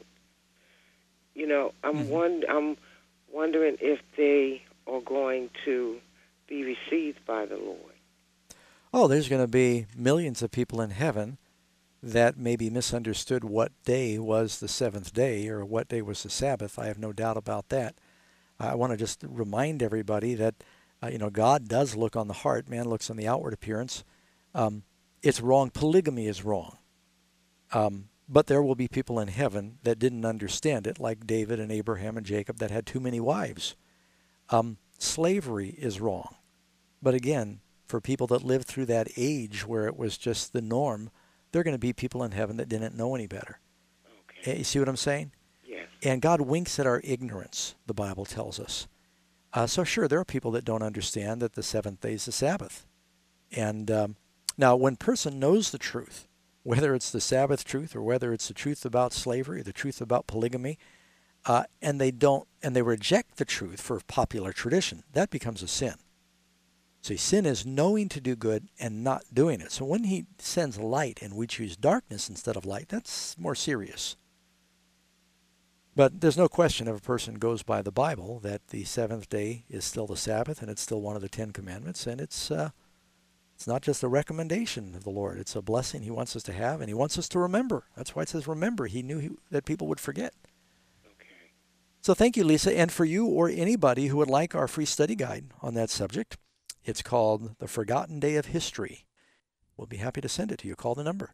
I'm wondering if they are going to be received by the Lord.
Oh, there's going to be millions of people in heaven that maybe misunderstood what day was the seventh day or what day was the Sabbath. I have no doubt about that. I want to just remind everybody that, God does look on the heart. Man looks on the outward appearance. It's wrong. Polygamy is wrong. But there will be people in heaven that didn't understand it, like David and Abraham and Jacob that had too many wives. Slavery is wrong. But again, for people that lived through that age where it was just the norm, there are going to be people in heaven that didn't know any better. Okay. You see what I'm saying?
Yes.
And God winks at our ignorance, the Bible tells us. So sure, there are people that don't understand that the seventh day is the Sabbath. And now when a person knows the truth, whether it's the Sabbath truth or whether it's the truth about slavery, the truth about polygamy, and they reject the truth for popular tradition, that becomes a sin. See, sin is knowing to do good and not doing it. So when he sends light and we choose darkness instead of light, that's more serious. But there's no question if a person goes by the Bible that the seventh day is still the Sabbath and it's still one of the 10 Commandments, and it's not just a recommendation of the Lord. It's a blessing he wants us to have, and he wants us to remember. That's why it says remember. He knew that people would forget.
Okay.
So thank you, Lisa. And for you or anybody who would like our free study guide on that subject, it's called The Forgotten Day of History. We'll be happy to send it to you. Call the number.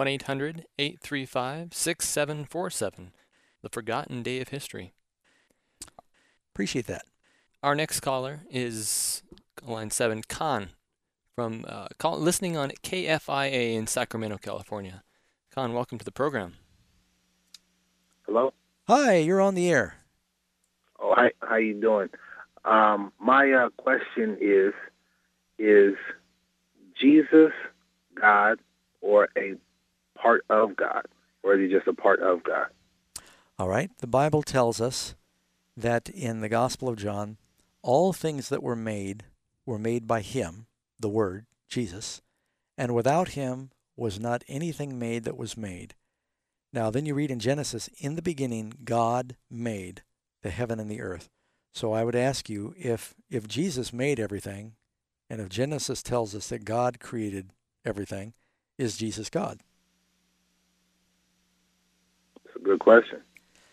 1-800-835-6747. The Forgotten Day of History.
Appreciate that.
Our next caller is line 7, Khan, from listening on KFIA in Sacramento, California. Khan, welcome to the program.
Hello?
Hi, you're on the air.
Oh, hi. How you doing? My question is Jesus God or a part of God? Or is he just a part of God?
All right. The Bible tells us that in the Gospel of John, all things that were made by him, the Word, Jesus, and without him was not anything made that was made. Now, then you read in Genesis, in the beginning, God made the heaven and the earth. So I would ask you, if Jesus made everything, and if Genesis tells us that God created everything, is Jesus God?
That's a good question.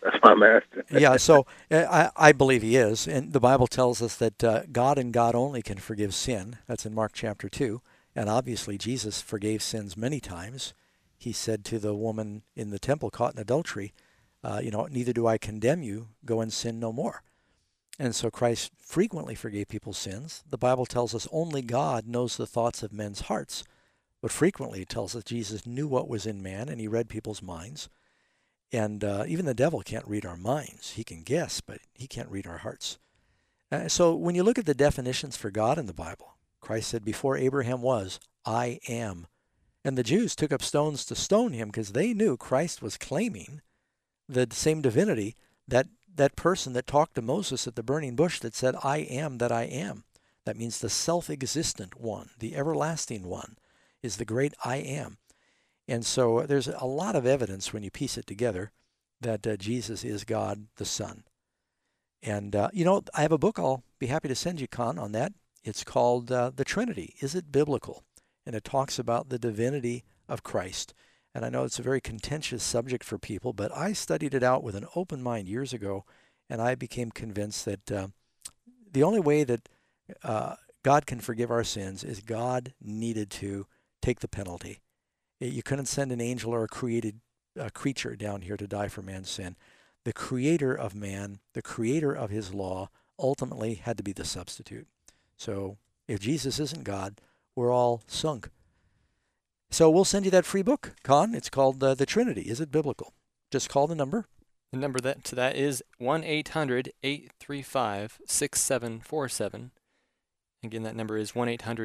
That's why I'm asking.
Yeah, so I believe he is. And the Bible tells us that God and God only can forgive sin. That's in Mark chapter 2. And obviously Jesus forgave sins many times. He said to the woman in the temple caught in adultery, neither do I condemn you, go and sin no more. And so Christ frequently forgave people's sins. The Bible tells us only God knows the thoughts of men's hearts. But frequently it tells us Jesus knew what was in man and he read people's minds. And even the devil can't read our minds. He can guess, but he can't read our hearts. So when you look at the definitions for God in the Bible, Christ said, before Abraham was, I am. And the Jews took up stones to stone him because they knew Christ was claiming the same divinity that person that talked to Moses at the burning bush that said, I am that I am. That means the self-existent one, the everlasting one, is the great I am. And so there's a lot of evidence when you piece it together that Jesus is God the Son. And, I have a book I'll be happy to send you, Con, on that. It's called The Trinity. Is it Biblical? And it talks about the divinity of Christ. And I know it's a very contentious subject for people, but I studied it out with an open mind years ago, and I became convinced that the only way that God can forgive our sins is God needed to take the penalty. You couldn't send an angel or a created creature down here to die for man's sin. The creator of man, the creator of his law, ultimately had to be the substitute. So if Jesus isn't God, we're all sunk. So we'll send you that free book, Con. It's called The Trinity. Is it biblical? Just call the number.
The number to that is 1-800-835-6747. Again, that number is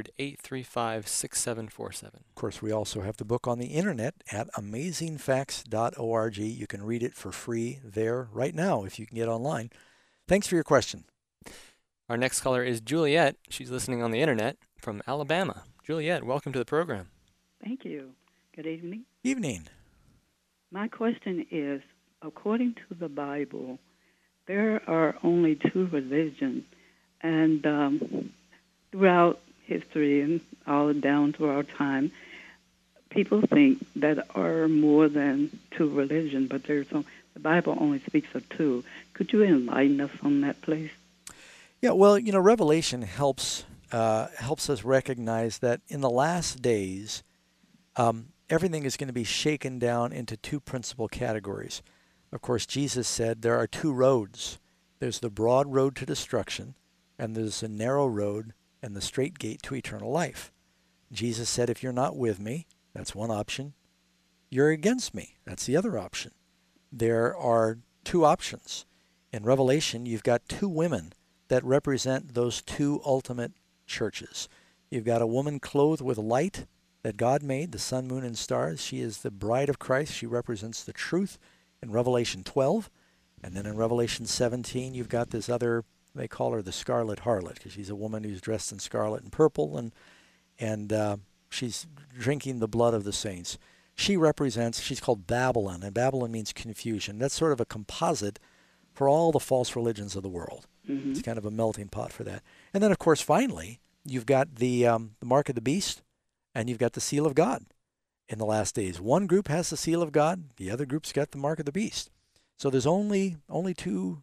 1-800-835-6747.
Of course, we also have the book on the internet at amazingfacts.org. You can read it for free there right now if you can get online. Thanks for your question.
Our next caller is Juliet. She's listening on the internet from Alabama. Juliet, welcome to the program.
Thank you. Good evening.
Evening.
My question is, according to the Bible, there are only two religions, and throughout history and all down through our time, people think that are more than two religions, but the Bible only speaks of two. Could you enlighten us on that, please?
Yeah, well, Revelation helps us recognize that in the last days, everything is going to be shaken down into two principal categories. Of course, Jesus said there are two roads. There's the broad road to destruction, and there's a narrow road and the straight gate to eternal life. Jesus said, if you're not with me, that's one option. You're against me. That's the other option. There are two options. In Revelation, you've got two women that represent those two ultimate churches. You've got a woman clothed with light that God made, the sun, moon, and stars. She is the bride of Christ. She represents the truth in Revelation 12. And then in Revelation 17, you've got this other, they call her the Scarlet Harlot, because she's a woman who's dressed in scarlet and purple, and she's drinking the blood of the saints. She's called Babylon, and Babylon means confusion. That's sort of a composite for all the false religions of the world. Mm-hmm. It's kind of a melting pot for that. And then, of course, finally, you've got the mark of the beast, and you've got the seal of God in the last days. One group has the seal of God, the other group's got the mark of the beast. So there's only two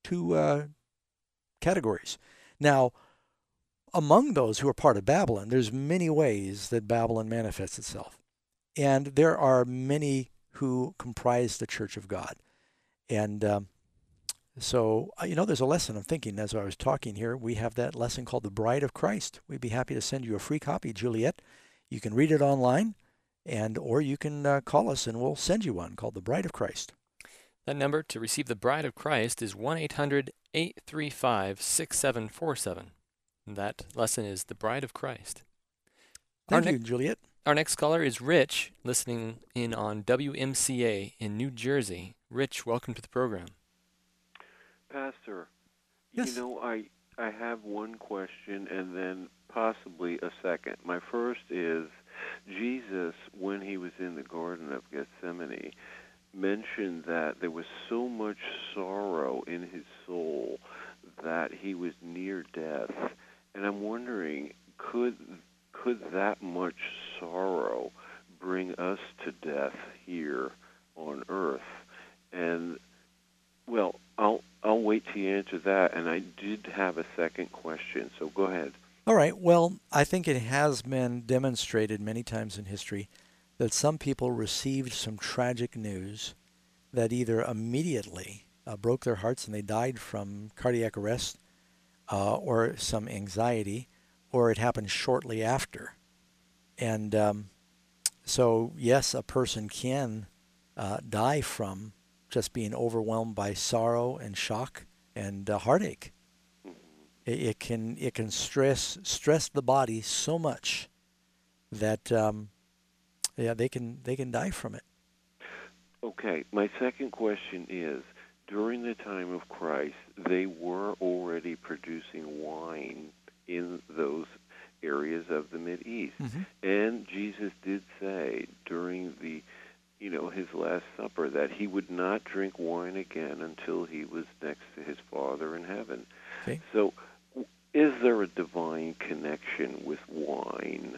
categories. Now, among those who are part of Babylon, there's many ways that Babylon manifests itself. And there are many who comprise the Church of God. And so, there's a lesson I'm thinking as I was talking here. We have that lesson called The Bride of Christ. We'd be happy to send you a free copy, Juliet. You can read it online, or you can call us and we'll send you one called The Bride of Christ.
That number to receive The Bride of Christ is 1-800-835-6747. That lesson is The Bride of Christ.
Thank you, Juliet.
Our next caller is Rich, listening in on WMCA in New Jersey. Rich, welcome to the program.
Pastor,
yes.
I have one question and then possibly a second. My first is, Jesus, when he was in the Garden of Gethsemane, mentioned that there was so much sorrow in his soul that he was near death. And I'm wondering, could that much sorrow bring us to death here on earth? And he answered that, and I did have a second question, so go ahead.
All right. Well, I think it has been demonstrated many times in history that some people received some tragic news that either immediately broke their hearts and they died from cardiac arrest or some anxiety, or it happened shortly after. And so, yes, a person can die from just being overwhelmed by sorrow and shock and heartache. It can stress the body so much that they can die from it.
Okay, my second question is, during the time of Christ, they were already producing wine in those areas of the Mideast.
Mm-hmm.
And Jesus did say during his Last Supper that he would not drink wine again until he was next to his Father in heaven.
Okay.
So is there a divine connection with wine?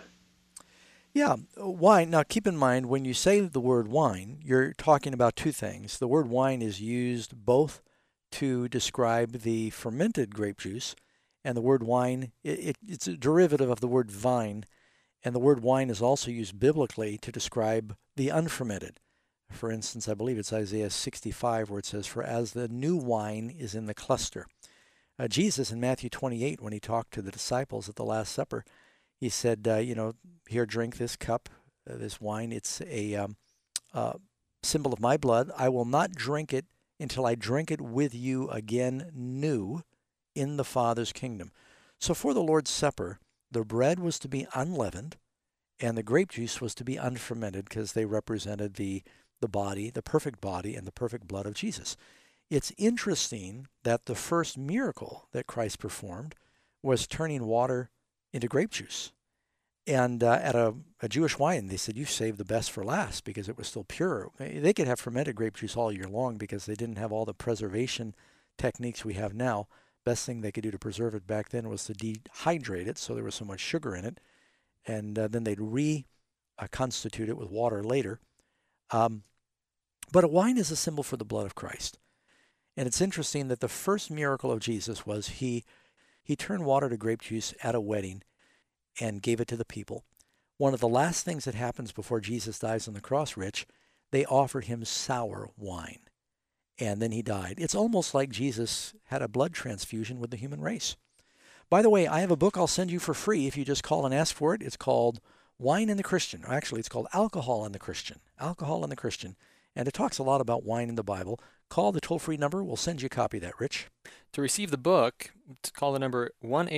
Yeah, wine. Now, keep in mind, when you say the word wine, you're talking about two things. The word wine is used both to describe the fermented grape juice, and the word wine, it's a derivative of the word vine, and the word wine is also used biblically to describe the unfermented. For instance, I believe it's Isaiah 65 where it says, "For as the new wine is in the cluster." Jesus in Matthew 28, when he talked to the disciples at the Last Supper, he said, "Here, drink this cup, this wine. It's a symbol of my blood. I will not drink it until I drink it with you again new in the Father's kingdom." So for the Lord's Supper, the bread was to be unleavened, and the grape juice was to be unfermented because they represented the body, the perfect body, and the perfect blood of Jesus. It's interesting that the first miracle that Christ performed was turning water into grape juice. And at a Jewish wine, they said, "You saved the best for last," because it was still pure. They could have fermented grape juice all year long because they didn't have all the preservation techniques we have now. Best thing they could do to preserve it back then was to dehydrate it, so there was so much sugar in it. And then they'd reconstitute it with water later. But a wine is a symbol for the blood of Christ. And it's interesting that the first miracle of Jesus was he turned water to grape juice at a wedding and gave it to the people. One of the last things that happens before Jesus dies on the cross, Rich, they offered him sour wine. And then he died. It's almost like Jesus had a blood transfusion with the human race. By the way, I have a book I'll send you for free if you just call and ask for it. It's called Wine and the Christian. Actually, it's called Alcohol and the Christian. Alcohol and the Christian. And it talks a lot about wine in the Bible. Call the toll-free number. We'll send you a copy of that, Rich.
To receive the book, call the number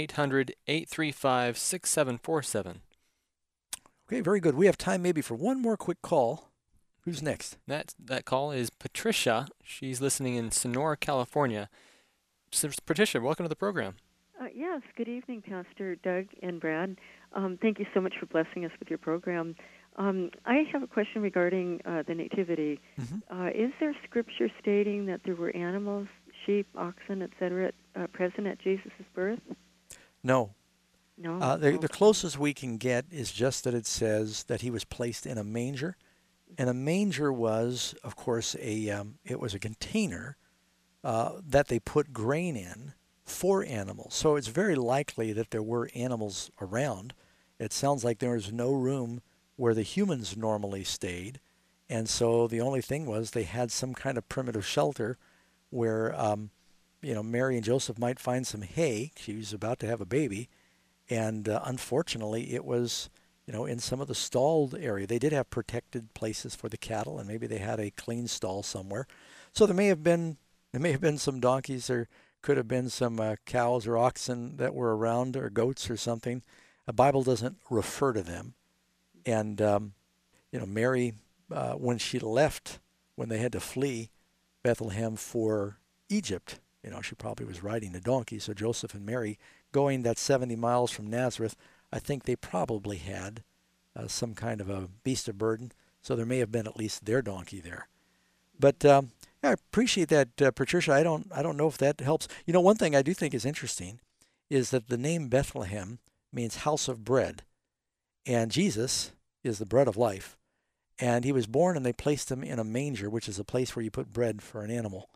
1-800-835-6747.
Okay, very good. We have time maybe for one more quick call. Who's next?
That call is Patricia. She's listening in Sonora, California. Patricia, welcome to the program.
Yes, good evening, Pastor Doug and Brad. Thank you so much for blessing us with your program. I have a question regarding the Nativity.
Mm-hmm.
Is there scripture stating that there were animals, sheep, oxen, etc., present at Jesus' birth?
No.
No?
The closest we can get is just that it says that he was placed in a manger. And a manger was, of course, it was a container that they put grain in for animals. So it's very likely that there were animals around. It sounds like there was no room where the humans normally stayed. And so the only thing was they had some kind of primitive shelter where, Mary and Joseph might find some hay. She was about to have a baby. And unfortunately, it was, in some of the stalled area. They did have protected places for the cattle, and maybe they had a clean stall somewhere. So there may have been some donkeys, or could have been some cows or oxen that were around, or goats or something. The Bible doesn't refer to them. And, Mary, when she left, when they had to flee Bethlehem for Egypt, she probably was riding a donkey. So Joseph and Mary going that 70 miles from Nazareth, I think they probably had some kind of a beast of burden. So there may have been at least their donkey there. But I appreciate that, Patricia. I don't know if that helps. One thing I do think is interesting is that the name Bethlehem means house of bread. And Jesus is the bread of life. And he was born, and they placed him in a manger, which is a place where you put bread for an animal.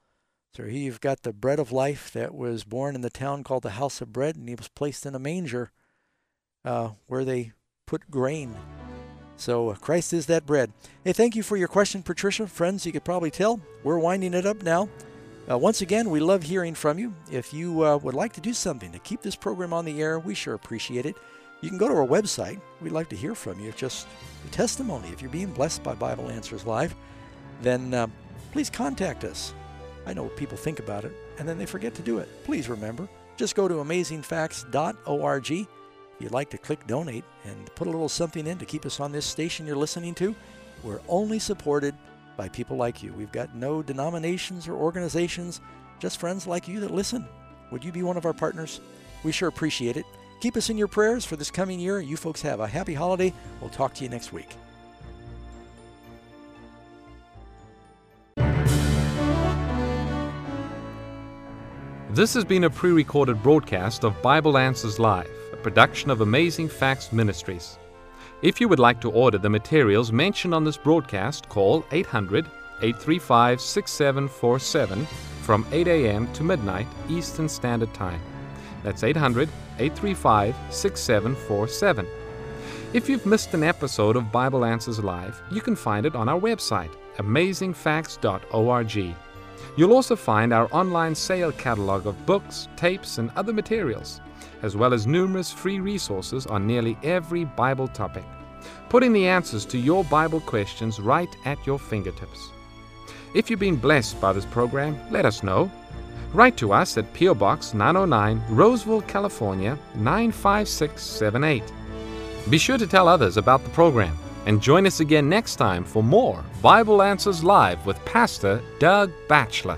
So here you've got the bread of life that was born in the town called the House of Bread, and he was placed in a manger where they put grain. So Christ is that bread. Hey, thank you for your question, Patricia. Friends, you could probably tell we're winding it up now. Once again, we love hearing from you. If you would like to do something to keep this program on the air, we sure appreciate it. You can go to our website. We'd like to hear from you. Just a testimony. If you're being blessed by Bible Answers Live, then please contact us. I know people think about it, and then they forget to do it. Please remember, just go to amazingfacts.org. If you'd like to click donate and put a little something in to keep us on this station you're listening to, we're only supported by people like you. We've got no denominations or organizations, just friends like you that listen. Would you be one of our partners? We sure appreciate it. Keep us in your prayers for this coming year. You folks have a happy holiday. We'll talk to you next week.
This has been a pre-recorded broadcast of Bible Answers Live, a production of Amazing Facts Ministries. If you would like to order the materials mentioned on this broadcast, call 800-835-6747 from 8 a.m. to midnight Eastern Standard Time. That's 800-835-6747. If you've missed an episode of Bible Answers Live, you can find it on our website, amazingfacts.org. You'll also find our online sale catalog of books, tapes, and other materials, as well as numerous free resources on nearly every Bible topic, putting the answers to your Bible questions right at your fingertips. If you've been blessed by this program, let us know. Write to us at P.O. Box 909, Roseville, California, 95678. Be sure to tell others about the program, and join us again next time for more Bible Answers Live with Pastor Doug Batchelor.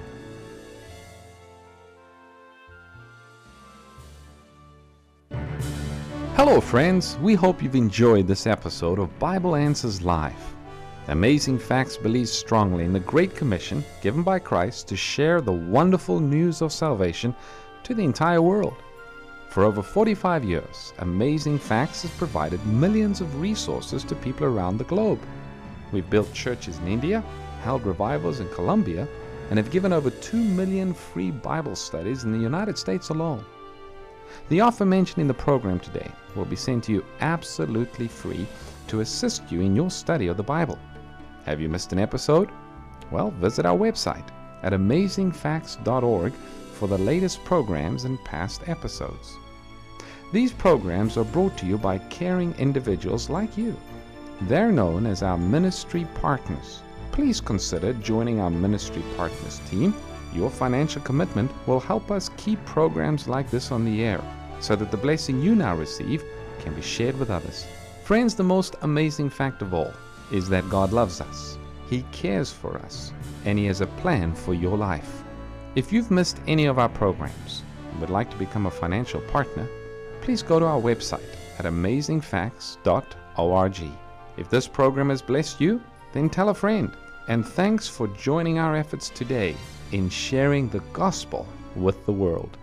Hello friends, we hope you've enjoyed this episode of Bible Answers Live. Amazing Facts believes strongly in the Great Commission given by Christ to share the wonderful news of salvation to the entire world. For over 45 years, Amazing Facts has provided millions of resources to people around the globe. We've built churches in India, held revivals in Colombia, and have given over 2 million free Bible studies in the United States alone. The offer mentioned in the program today will be sent to you absolutely free to assist you in your study of the Bible. Have you missed an episode? Well, visit our website at amazingfacts.org for the latest programs and past episodes. These programs are brought to you by caring individuals like you. They're known as our ministry partners. Please consider joining our ministry partners team. Your financial commitment will help us keep programs like this on the air so that the blessing you now receive can be shared with others. Friends, the most amazing fact of all is that God loves us. He cares for us, and He has a plan for your life. If you've missed any of our programs and would like to become a financial partner, please go to our website at amazingfacts.org. If this program has blessed you, then tell a friend. And thanks for joining our efforts today in sharing the gospel with the world.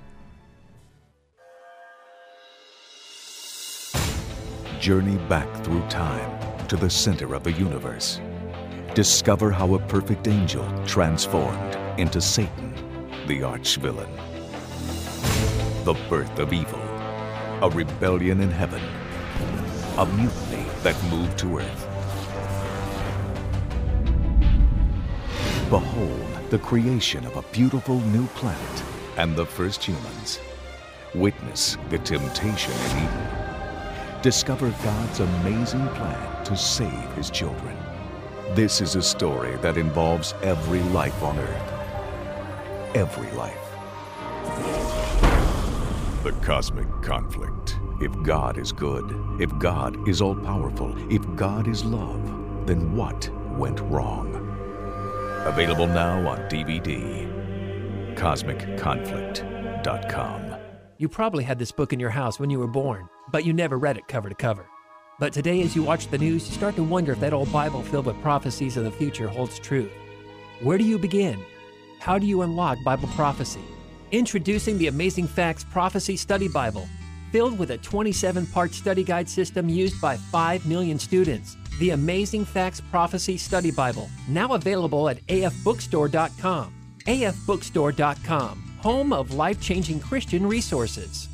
Journey back through time to the center of the universe. Discover how a perfect angel transformed into Satan, the arch-villain. The birth of evil, a rebellion in heaven, a mutiny that moved to earth. Behold the creation of a beautiful new planet and the first humans. Witness the temptation in Eden. Discover God's amazing plan to save His children. This is a story that involves every life on earth. Every life. The Cosmic Conflict. If God is good, if God is all-powerful, if God is love, then what went wrong? Available now on DVD. CosmicConflict.com.
You probably had this book in your house when you were born, but you never read it cover to cover. But today, as you watch the news, you start to wonder if that old Bible filled with prophecies of the future holds true. Where do you begin? How do you unlock Bible prophecy? Introducing the Amazing Facts Prophecy Study Bible, filled with a 27-part study guide system used by 5 million students. The Amazing Facts Prophecy Study Bible, now available at afbookstore.com. afbookstore.com, home of life-changing Christian resources.